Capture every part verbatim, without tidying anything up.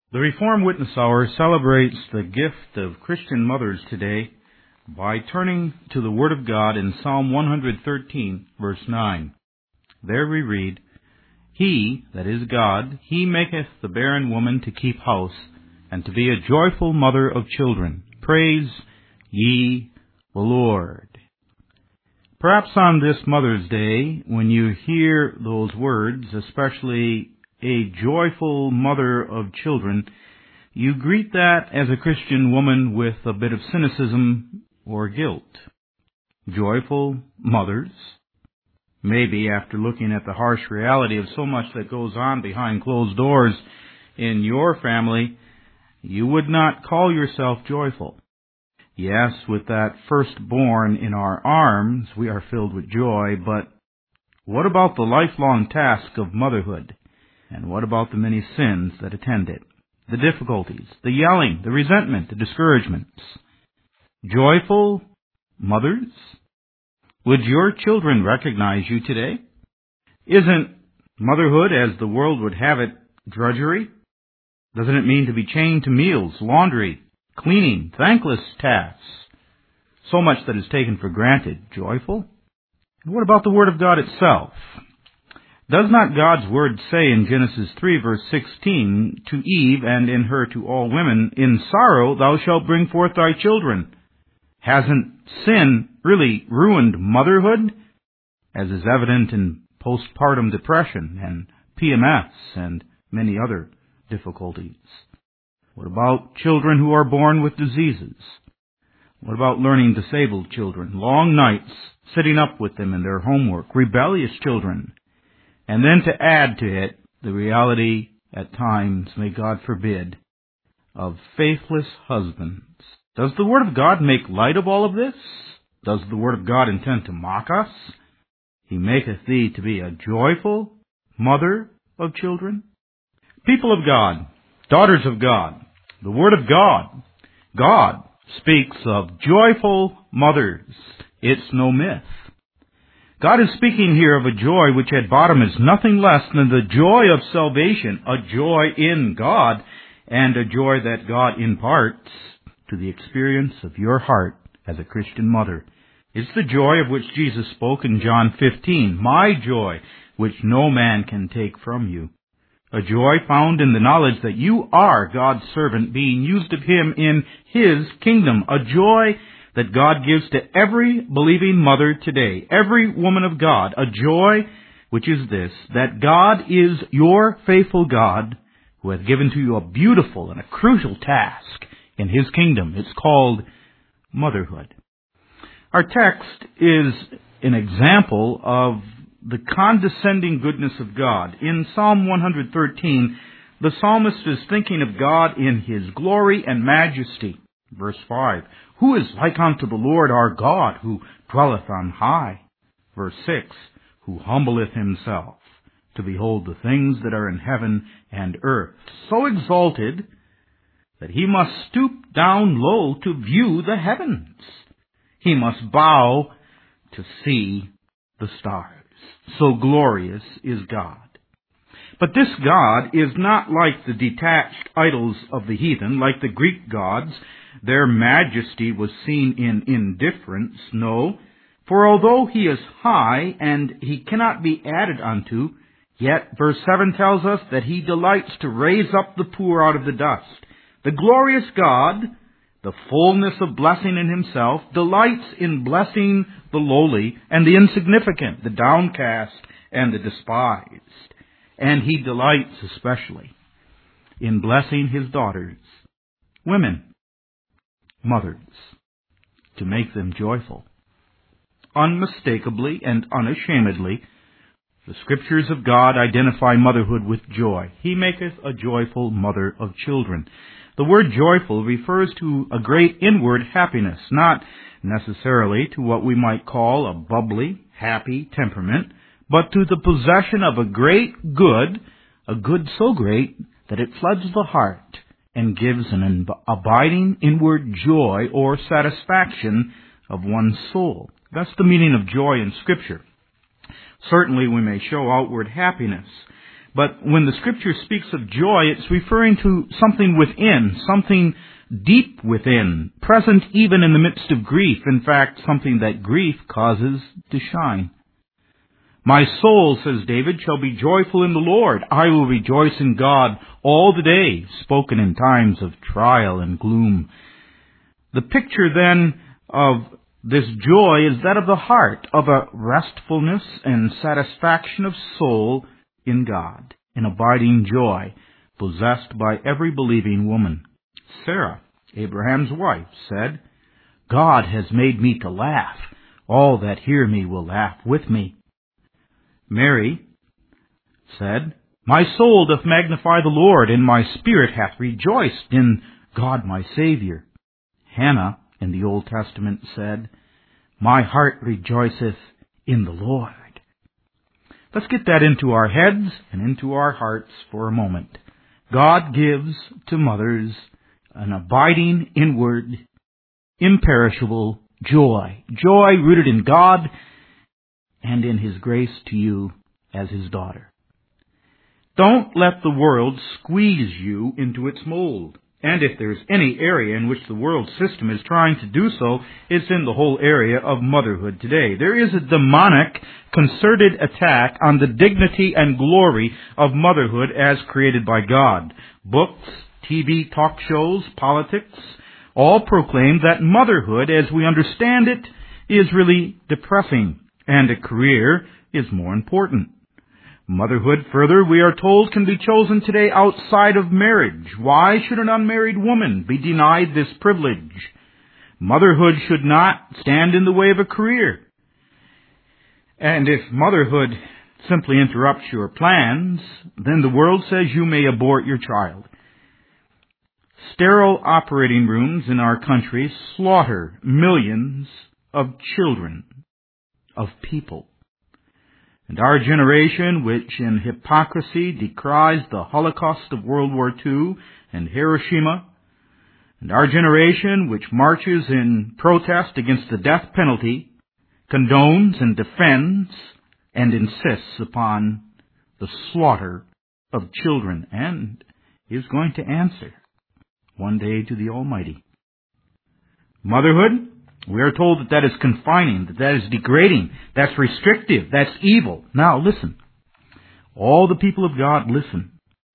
The Reformed Witness Hour celebrates the gift of Christian mothers today by turning to the Word of God in Psalm one thirteen, verse nine. There we read, He, that is God, He maketh the barren woman to keep house, and to be a joyful mother of children. Praise ye the Lord. Perhaps on this Mother's Day, when you hear those words, especially a joyful mother of children, you greet that as a Christian woman with a bit of cynicism or guilt. Joyful mothers? Maybe after looking at the harsh reality of so much that goes on behind closed doors in your family, you would not call yourself joyful. Yes, with that firstborn in our arms, we are filled with joy, but what about the lifelong task of motherhood? And what about the many sins that attend it? The difficulties, the yelling, the resentment, the discouragements. Joyful mothers? Would your children recognize you today? Isn't motherhood, as the world would have it, drudgery? Doesn't it mean to be chained to meals, laundry, cleaning, thankless tasks? So much that is taken for granted. Joyful? And what about the Word of God itself? Does not God's Word say in Genesis three, verse sixteen, to Eve, and in her to all women, in sorrow thou shalt bring forth thy children? Hasn't sin really ruined motherhood, as is evident in postpartum depression and P M S and many other difficulties? What about children who are born with diseases? What about learning disabled children? Long nights, sitting up with them in their homework, rebellious children. And then to add to it, the reality at times, may God forbid, of faithless husbands. Does the Word of God make light of all of this? Does the Word of God intend to mock us? He maketh thee to be a joyful mother of children. People of God, daughters of God, the Word of God, God speaks of joyful mothers. It's no myth. God is speaking here of a joy which at bottom is nothing less than the joy of salvation, a joy in God, and a joy that God imparts to the experience of your heart as a Christian mother. It's the joy of which Jesus spoke in John fifteen, my joy, which no man can take from you. A joy found in the knowledge that you are God's servant being used of Him in His kingdom. A joy that God gives to every believing mother today, every woman of God, a joy which is this, that God is your faithful God who hath given to you a beautiful and a crucial task in His kingdom. It's called motherhood. Our text is an example of the condescending goodness of God. In Psalm one thirteen, the psalmist is thinking of God in His glory and majesty. Verse five, Who is like unto the Lord our God, who dwelleth on high? Verse six, Who humbleth himself to behold the things that are in heaven and earth, so exalted that he must stoop down low to view the heavens. He must bow to see the stars. So glorious is God. But this God is not like the detached idols of the heathen, like the Greek gods. Their majesty was seen in indifference. No, for although He is high and He cannot be added unto, yet verse seven tells us that He delights to raise up the poor out of the dust. The glorious God, the fullness of blessing in Himself, delights in blessing the lowly and the insignificant, the downcast and the despised. And He delights especially in blessing His daughters, women, mothers, to make them joyful. Unmistakably and unashamedly, the Scriptures of God identify motherhood with joy. He maketh a joyful mother of children. The word joyful refers to a great inward happiness, not necessarily to what we might call a bubbly, happy temperament, but to the possession of a great good, a good so great that it floods the heart and gives an abiding inward joy or satisfaction of one's soul. That's the meaning of joy in Scripture. Certainly we may show outward happiness, But when the Scripture speaks of joy, it's referring to something within, something deep within, present even in the midst of grief. In fact, something that grief causes to shine. My soul, says David, shall be joyful in the Lord. I will rejoice in God all the day, spoken in times of trial and gloom. The picture then of this joy is that of the heart, of a restfulness and satisfaction of soul in God, an abiding joy possessed by every believing woman. Sarah, Abraham's wife, said, God has made me to laugh. All that hear me will laugh with me. Mary said, My soul doth magnify the Lord, and my spirit hath rejoiced in God my Savior. Hannah in the Old Testament said, My heart rejoiceth in the Lord. Let's get that into our heads and into our hearts for a moment. God gives to mothers an abiding, inward, imperishable joy. Joy rooted in God and in His grace to you as His daughter. Don't let the world squeeze you into its mold. And if there's any area in which the world system is trying to do so, it's in the whole area of motherhood today. There is a demonic, concerted attack on the dignity and glory of motherhood as created by God. Books, T V talk shows, politics, all proclaim that motherhood, as we understand it, is really depressing, and a career is more important. Motherhood, further, we are told, can be chosen today outside of marriage. Why should an unmarried woman be denied this privilege? Motherhood should not stand in the way of a career. And if motherhood simply interrupts your plans, then the world says you may abort your child. Sterile operating rooms in our country slaughter millions of children, of people. And our generation, which in hypocrisy decries the Holocaust of World War Two and Hiroshima, and our generation, which marches in protest against the death penalty, condones and defends and insists upon the slaughter of children, and is going to answer one day to the Almighty. Motherhood, we are told that that is confining, that that is degrading, that's restrictive, that's evil. Now listen, all the people of God, listen.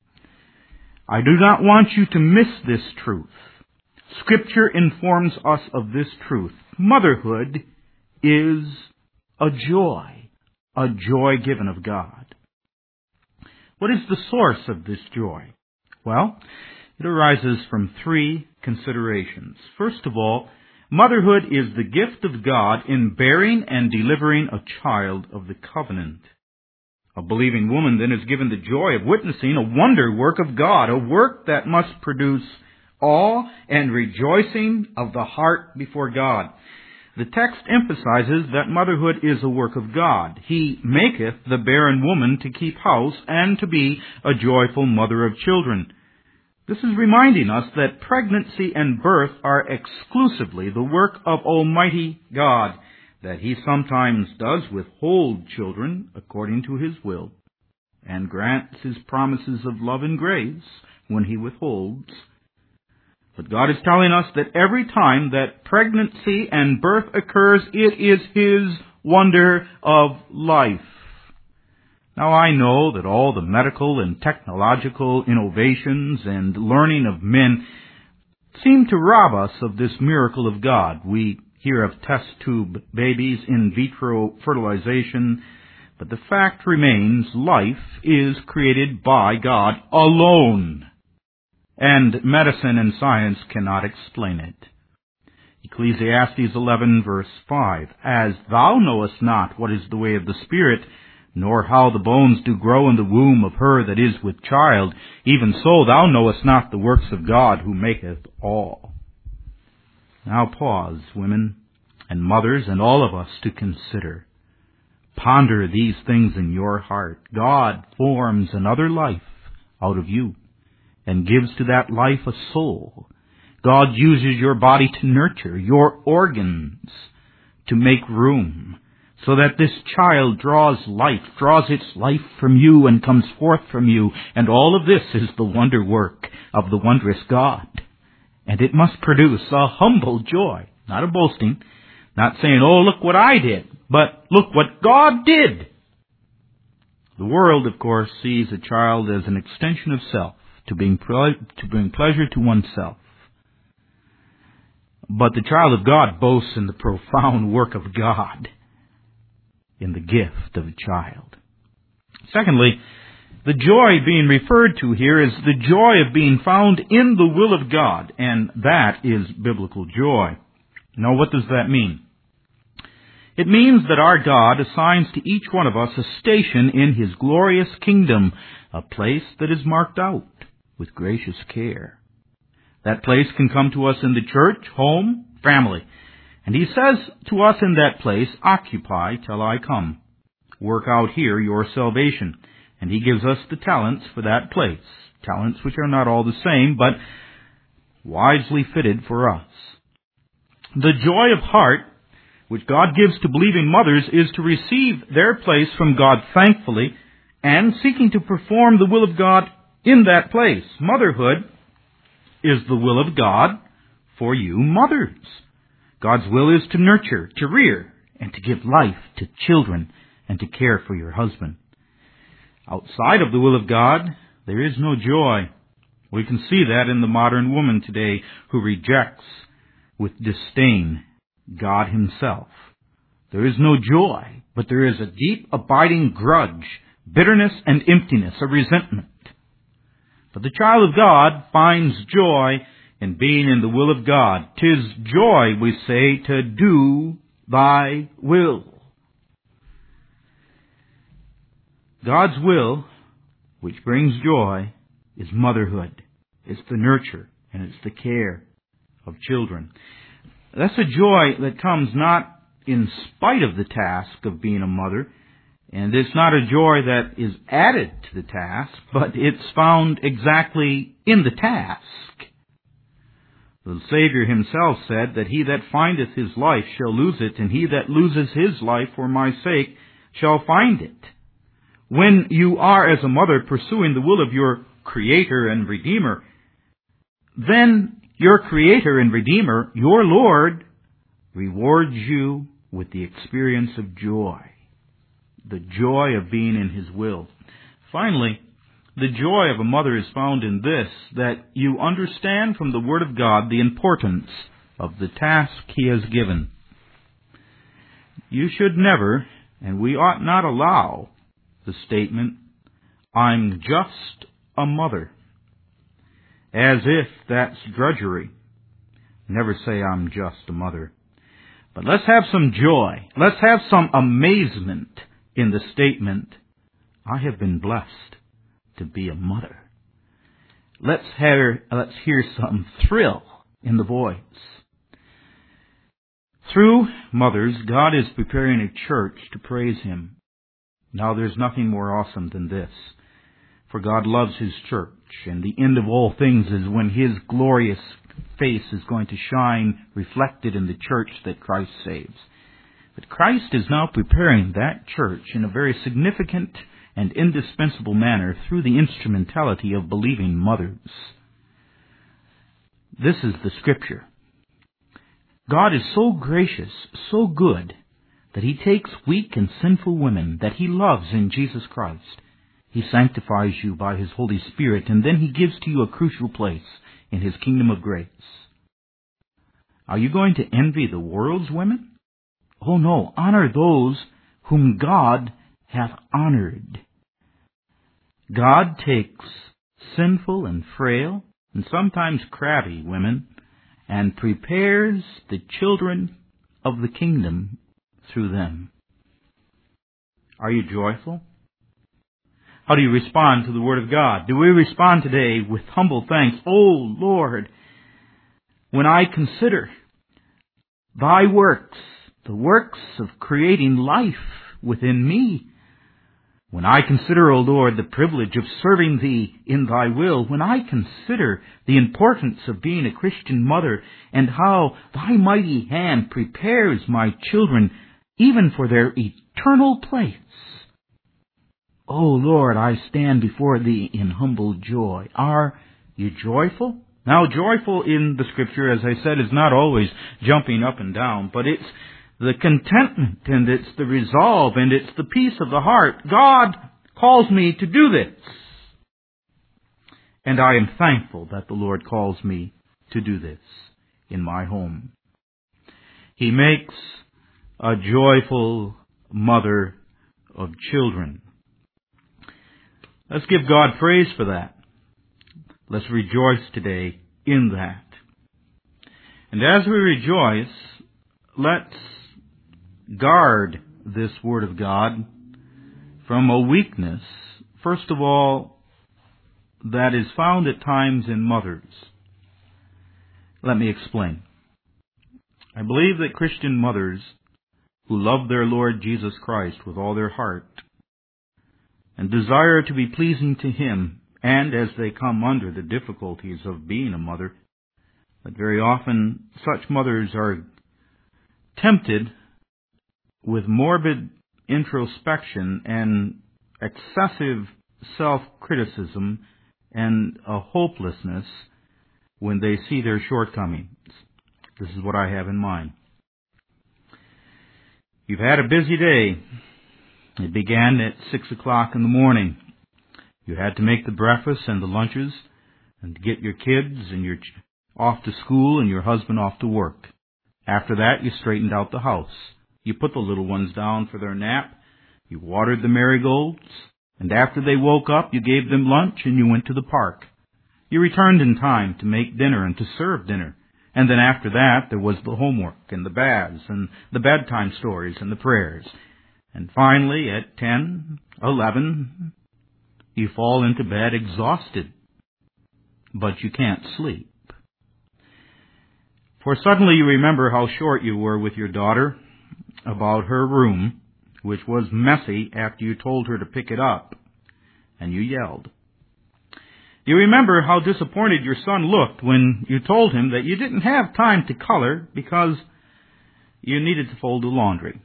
I do not want you to miss this truth. Scripture informs us of this truth. Motherhood is a joy, a joy given of God. What is the source of this joy? Well, it arises from three considerations. First of all, motherhood is the gift of God in bearing and delivering a child of the covenant. A believing woman then is given the joy of witnessing a wonder work of God, a work that must produce awe and rejoicing of the heart before God. The text emphasizes that motherhood is a work of God. He maketh the barren woman to keep house and to be a joyful mother of children. This is reminding us that pregnancy and birth are exclusively the work of Almighty God, that He sometimes does withhold children according to His will, and grants His promises of love and grace when He withholds. But God is telling us that every time that pregnancy and birth occurs, it is His wonder of life. Now, I know that all the medical and technological innovations and learning of men seem to rob us of this miracle of God. We hear of test tube babies, in vitro fertilization, but the fact remains life is created by God alone, and medicine and science cannot explain it. Ecclesiastes eleven, verse five, As thou knowest not what is the way of the Spirit, nor how the bones do grow in the womb of her that is with child, even so thou knowest not the works of God who maketh all. Now pause, women and mothers and all of us, to consider. Ponder these things in your heart. God forms another life out of you and gives to that life a soul. God uses your body to nurture, your organs to make room, so that this child draws life, draws its life from you and comes forth from you. And all of this is the wonder work of the wondrous God. And it must produce a humble joy, not a boasting, not saying, oh, look what I did, but look what God did. The world, of course, sees a child as an extension of self, to bring, ple- to bring pleasure to oneself. But the child of God boasts in the profound work of God, in the gift of a child. Secondly, the joy being referred to here is the joy of being found in the will of God, and that is biblical joy. Now, what does that mean? It means that our God assigns to each one of us a station in His glorious kingdom, a place that is marked out with gracious care. That place can come to us in the church, home, family. And He says to us in that place, occupy till I come. Work out here your salvation. And He gives us the talents for that place. Talents which are not all the same, but wisely fitted for us. The joy of heart which God gives to believing mothers is to receive their place from God thankfully and seeking to perform the will of God in that place. Motherhood is the will of God for you mothers. God's will is to nurture, to rear, and to give life to children and to care for your husband. Outside of the will of God, there is no joy. We can see that in the modern woman today who rejects with disdain God Himself. There is no joy, but there is a deep, abiding grudge, bitterness, and emptiness, a resentment. But the child of God finds joy in being in the will of God. 'Tis joy, we say, to do Thy will. God's will, which brings joy, is motherhood. It's the nurture and it's the care of children. That's a joy that comes not in spite of the task of being a mother, and it's not a joy that is added to the task, but it's found exactly in the task. The Savior Himself said that he that findeth his life shall lose it, and he that loses his life for my sake shall find it. When you are, as a mother, pursuing the will of your Creator and Redeemer, then your Creator and Redeemer, your Lord, rewards you with the experience of joy, the joy of being in His will. Finally, the joy of a mother is found in this, that you understand from the Word of God the importance of the task He has given. You should never, and we ought not allow, the statement, I'm just a mother, as if that's drudgery. Never say I'm just a mother. But let's have some joy. Let's have some amazement in the statement, I have been blessed to be a mother. Let's hear, let's hear some thrill in the voice. Through mothers, God is preparing a church to praise Him. Now there's nothing more awesome than this. For God loves His church, and the end of all things is when His glorious face is going to shine reflected in the church that Christ saves. But Christ is now preparing that church in a very significant and indispensable manner through the instrumentality of believing mothers. This is the Scripture. God is so gracious, so good, that He takes weak and sinful women that He loves in Jesus Christ. He sanctifies you by His Holy Spirit, and then He gives to you a crucial place in His kingdom of grace. Are you going to envy the world's women? Oh no, honor those whom God hath honored. God takes sinful and frail, and sometimes crabby women, and prepares the children of the kingdom through them. Are you joyful? How do you respond to the Word of God? Do we respond today with humble thanks? Oh, Lord, when I consider Thy works, the works of creating life within me, when I consider, O Lord, the privilege of serving Thee in Thy will, when I consider the importance of being a Christian mother and how Thy mighty hand prepares my children even for their eternal place. O Lord, I stand before Thee in humble joy. Are you joyful? Now, joyful in the Scripture, as I said, is not always jumping up and down, but it's the contentment, and it's the resolve, and it's the peace of the heart. God calls me to do this. And I am thankful that the Lord calls me to do this in my home. He makes a joyful mother of children. Let's give God praise for that. Let's rejoice today in that. And as we rejoice, let's guard this Word of God from a weakness, first of all, that is found at times in mothers. Let me explain. I believe that Christian mothers who love their Lord Jesus Christ with all their heart and desire to be pleasing to Him, and as they come under the difficulties of being a mother, that very often such mothers are tempted with morbid introspection and excessive self-criticism and a hopelessness when they see their shortcomings. This is what I have in mind. You've had a busy day. It began at six o'clock in the morning. You had to make the breakfast and the lunches and get your kids and your ch- off to school and your husband off to work. After that, you straightened out the house. You put the little ones down for their nap. You watered the marigolds. And after they woke up, you gave them lunch and you went to the park. You returned in time to make dinner and to serve dinner. And then after that, there was the homework and the baths and the bedtime stories and the prayers. And finally, at ten, eleven, you fall into bed exhausted, but you can't sleep. For suddenly you remember how short you were with your daughter about her room, which was messy after you told her to pick it up, and you yelled. You remember how disappointed your son looked when you told him that you didn't have time to color because you needed to fold the laundry.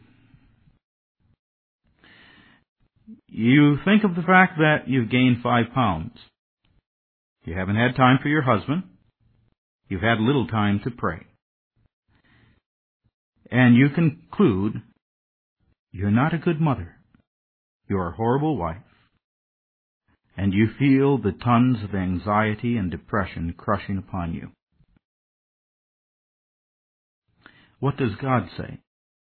You think of the fact that you've gained five pounds. You haven't had time for your husband. You've had little time to pray. And you conclude you're not a good mother. You're a horrible wife. And you feel the tons of anxiety and depression crushing upon you. What does God say?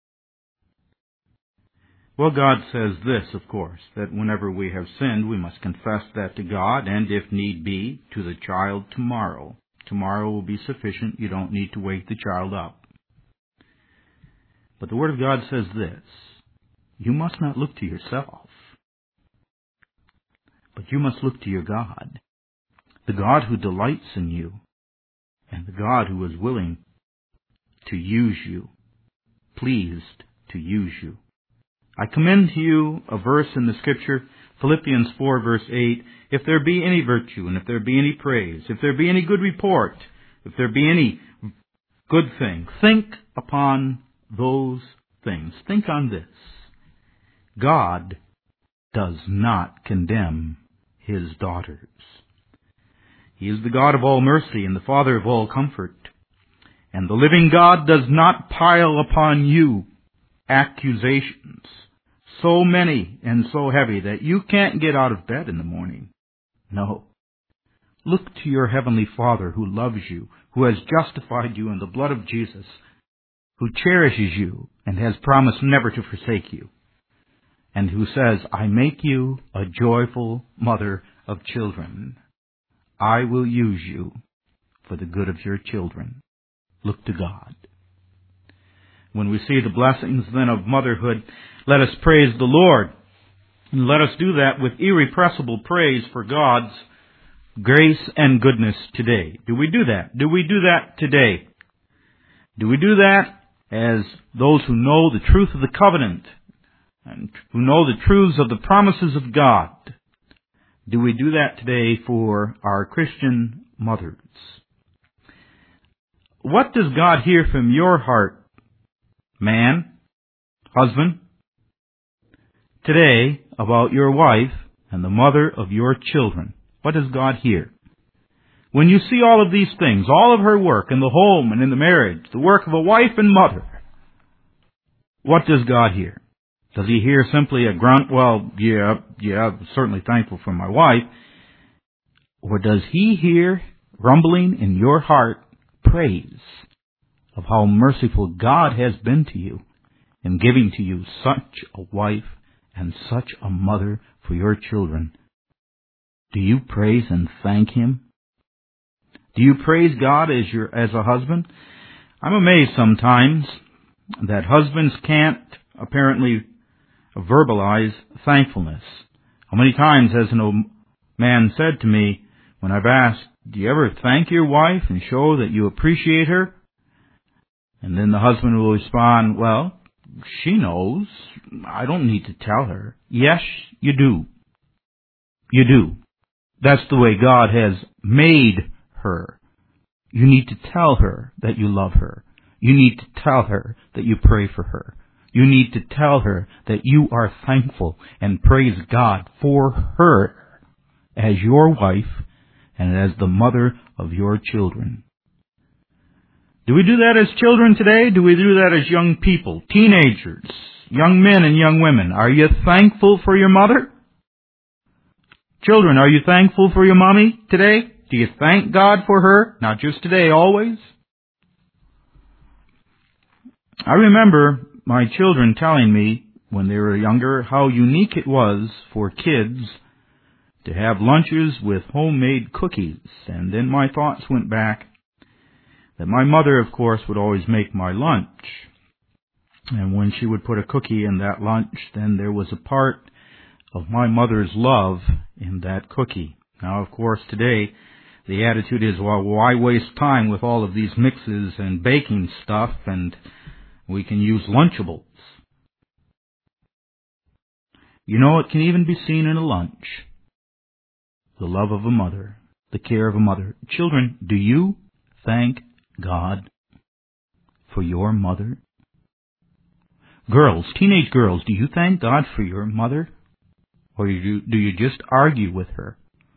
Well, God says this, of course, that whenever we have sinned, we must confess that to God, and if need be, to the child tomorrow. Tomorrow will be sufficient. You don't need to wake the child up. But the Word of God says this: you must not look to yourself, but you must look to your God, the God who delights in you, and the God who is willing to use you, pleased to use you. I commend to you a verse in the Scripture, Philippians four, verse eight. If there be any virtue, and if there be any praise, if there be any good report, if there be any good thing, think upon those things. Think on this: God does not condemn His daughters. He is the God of all mercy and the Father of all comfort. And the living God does not pile upon you accusations so many and so heavy that you can't get out of bed in the morning. No. Look to your Heavenly Father who loves you, who has justified you in the blood of Jesus, who cherishes you and has promised never to forsake you, and who says, I make you a joyful mother of children. I will use you for the good of your children. Look to God. When we see the blessings then of motherhood, let us praise the Lord. And let us do that with irrepressible praise for God's grace and goodness today. Do we do that? Do we do that today? Do we do that as those who know the truth of the covenant and who know the truths of the promises of God? Do we do that today for our Christian mothers? What does God hear from your heart, man? Husband, today about your wife and the mother of your children, what does God hear? When you see all of these things, all of her work in the home and in the marriage, the work of a wife and mother, what does God hear? Does he hear simply a grunt, well, yeah, yeah, I'm certainly thankful for my wife? Or does he hear rumbling in your heart praise of how merciful God has been to you in giving to you such a wife and such a mother for your children? Do you praise and thank him? Do you praise God as your as a husband? I'm amazed sometimes that husbands can't apparently verbalize thankfulness. How many times has a man said to me when I've asked, do you ever thank your wife and show that you appreciate her? And then the husband will respond, well, she knows. I don't need to tell her. Yes, you do. You do. That's the way God has made her. You need to tell her that you love her. You need to tell her that you pray for her. You need to tell her that you are thankful and praise God for her as your wife and as the mother of your children. Do we do that as children today? Do we do that as young people, teenagers, young men and young women? Are you thankful for your mother? Children, are you thankful for your mommy today? Do you thank God for her? Not just today, always. I remember my children telling me when they were younger how unique it was for kids to have lunches with homemade cookies. And then my thoughts went back that my mother, of course, would always make my lunch. And when she would put a cookie in that lunch, then there was a part of my mother's love in that cookie. Now, of course, today, the attitude is, well, why waste time with all of these mixes and baking stuff, and we can use Lunchables. You know, it can even be seen in a lunch. The love of a mother, the care of a mother. Children, do you thank God for your mother? Girls, teenage girls, do you thank God for your mother? Or do you, do you just argue with her?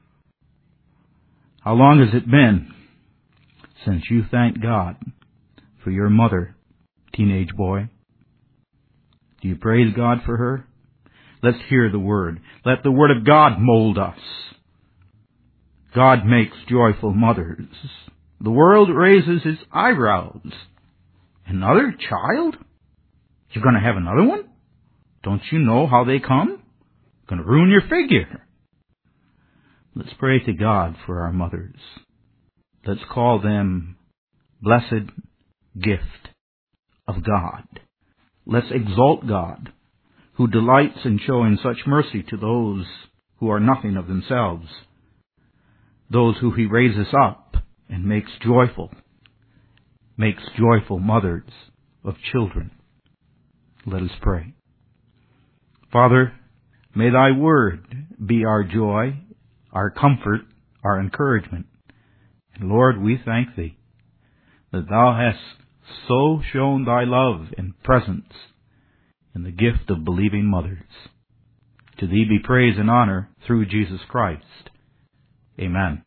How long has it been since you thanked God for your mother, teenage boy? Do you praise God for her? Let's hear the Word. Let the Word of God mold us. God makes joyful mothers. The world raises its eyebrows. Another child? You're going to have another one? Don't you know how they come? Going to ruin your figure. Let's pray to God for our mothers. Let's call them blessed gift of God. Let's exalt God, who delights in showing such mercy to those who are nothing of themselves, those who he raises up and makes joyful, makes joyful mothers of children. Let us pray. Father, may thy word be our joy, our comfort, our encouragement. And Lord, we thank thee that thou hast so shown thy love and presence in the gift of believing mothers. To thee be praise and honor through Jesus Christ. Amen.